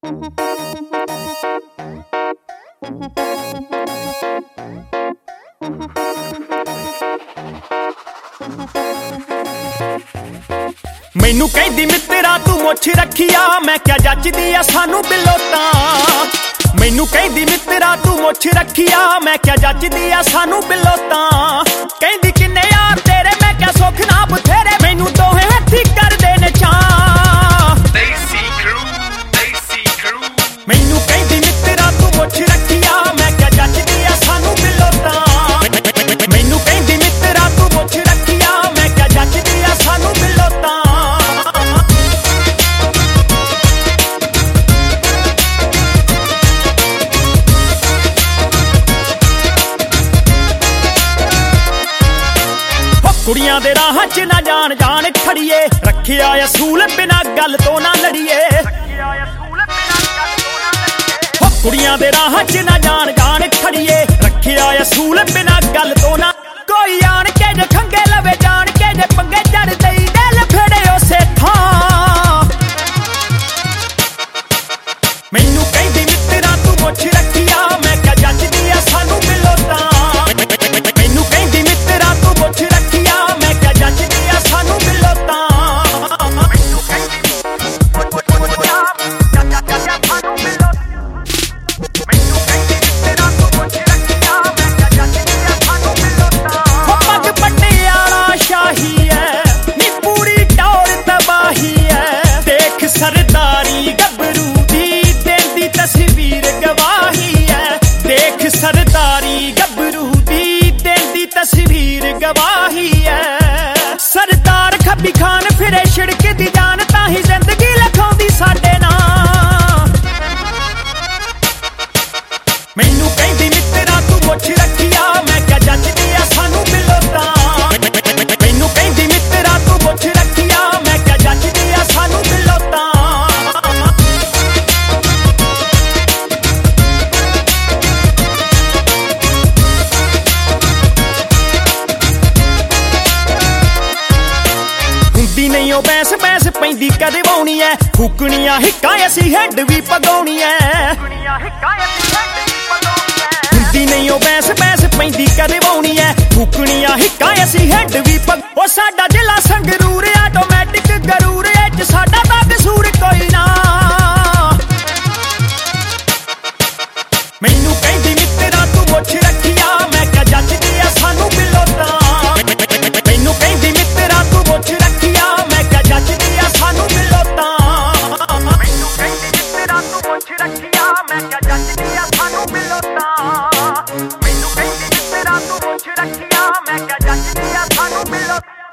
मैनू कहदी मित्रा तू मुछ रखिया, मैं क्या जचदी आ सानू बिलोतां। मैनू कहदी मित्रा तू मुछ रखिया, मैं क्या जचदी आ सानू बिलोतां। कहदी किन्ने यार तेरे, मैं क्या सुख ना बथेरे, मैनू दोहे हथी कर दे ने चां। मैनू कहदी मित्रा तू मुछ रखिया, मैं क्या जचदी आ सानू बिलोतां। मैनू कहदी मित्रा तू मुछ रखिया, मैं क्या जचदी आ सानू बिलोतां। कुड़ियां दे राह च ना जान जान खड़िए, रखिया असूल बिना गल तो ना लड़िए। कुड़ियां दे राह च ना जान जान खड़िए, रखिया असूल बिना गल तो ना। कोई आन के जे खंगे लवे, जान के जे पंगे चढ़ दई दिल फेड़े उसे थां। मैनू कहदी मित्रा तू मुछ रखिया, मैं क्या जचदी आ सानू बिलोतां। मैनू कहदी मित्रा तू मुछ रखिया, मैं क्या जचदी आ सानू बिलोतां। पग पटियाला शाही है, नी पूरी टौर तबाही है। देख सरदारी गबरू दी, देंदी तस्वीर गवाही है। देख सरदारी गबरू दी, देंदी तस्वीर गवाही है। सरदार खब्बी खान फिरे छिड़क दी जान, ताही जिंदगी लखौंदी साडे नां। मैनू कहदी मित्रा तू मुछ रखिया, मैं क्या जचदी आ सानू बिलोतां। मैनू कहदी मित्रा तू मुछ रखिया, मैं क्या जचदी आ सानू बिलोतां। हुंदी नहीं ओ बैस बैस पैंदी कदे वाउणी ऐ, फूकणियां हिक्कां असीं हैड भी पगाउणी ऐ। हुंदी नहीं ओ बैस बैस पैंदी कदे वाउणी ऐ, फूकणियां हिक्कां असीं हैड भी पग। ओ साडा जिला संगरूर आटोमैटिक गरूर, इच साडा तां कसूर कोई ना। मैनू कहदी मित्रा तू मुछ रखिया, मैं क्या जचदी आ सानू बिलोतां। मैनू कहदी मित्रा तू मुछ रखिया, मैं क्या जचदी आ सानू बिलोतां। मैनू कहदी मित्रा तू मुछ रखिया, मैं क्या जचदी आ सानू बिलोतां। मैनू कहदी मित्रा तू मुछ रखिया, मैं क्या जचदी आ सानू बिलोतां।